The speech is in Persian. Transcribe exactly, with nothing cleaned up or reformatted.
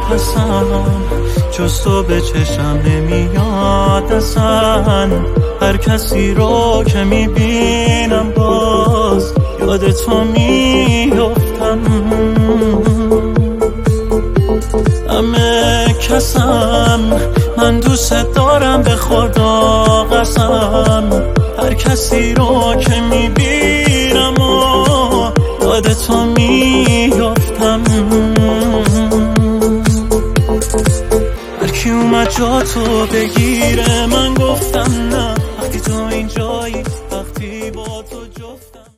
نفسم جز تو به چشم نمیاد اصلا. هر کسی رو که میبینم باز یاد تو میفتم. همه کسم من دوست دارم به خدا قسم. هر کسی رو که میبینم و یاد تو میفتم. هر کی اومد جا تو بگیره من گفتم نه. وقتی تو اینجا